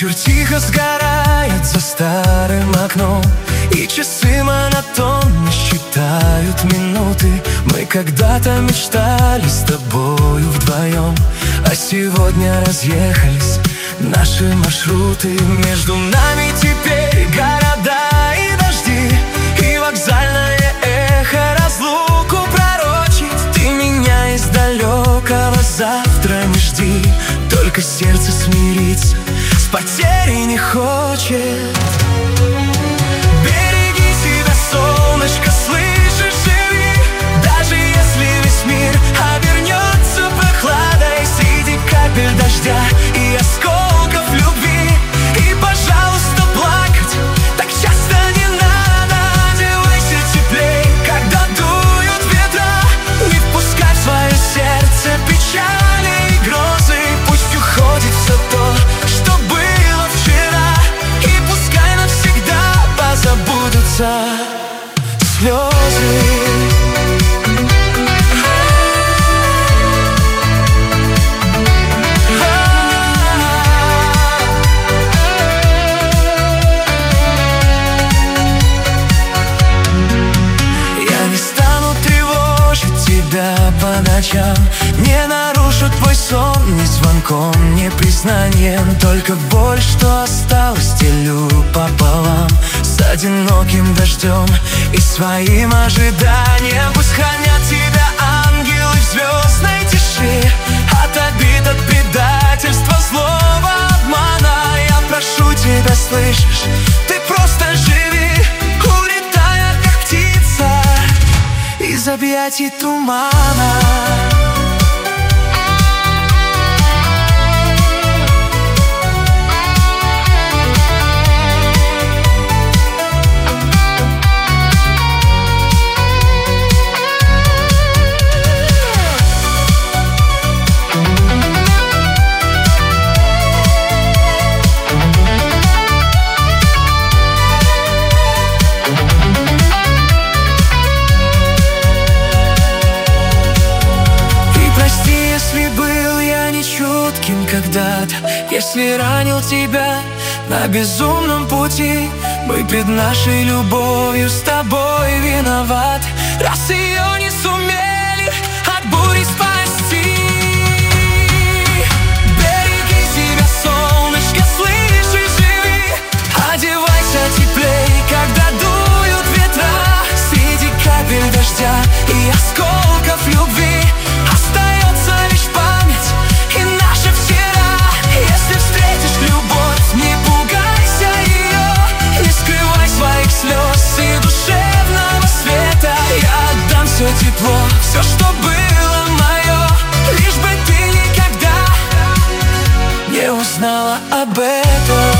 Вечер тихо сгорает за старым окном, и часы монотонно считают минуты. Мы когда-то мечтали с тобою вдвоем, а сегодня разъехались наши маршруты. Между нами теперь города и дожди, и вокзальное эхо разлуку пророчит. Ты меня из далекого завтра не жди, только сердце смириться с потерей не хочет. Береги себя, солнышко, слышишь, живи, даже если весь мир обернется прохладой среди капель дождя и осколков любви. И, пожалуйста, плакать так часто не надо. Одевайся теплей, когда дуют ветра. Не впускай в свое сердце печали и грозы. Пусть уходит все то, что было вчера, и пускай навсегда позабудутся слезы. По ночам не нарушу твой сон ни звонком, ни признанием. Только боль, что осталась, делю пополам с одиноким дождем и своим ожиданием. Пусть хранят тебя ангелы в звездной тиши от обид, от предательства, злого обмана. Я прошу тебя, слышишь, ты просто живи, улетая как птица из объятий тумана. Когда-то, если ранил тебя на безумном пути, мы пред нашей любовью с тобой виноваты, раз ее не сумели от бури спасти. Береги себя, солнышко, слышишь, живи, одевайся теплей, когда дуют ветра среди капель дождя и осколков любви. Остается лишь память и наша вчера. Если встретишь любовь, не пугайся ее, не скрывай своих слез и душевного света. Я отдам все тепло, все, что было мое, лишь бы ты никогда не узнала об этом.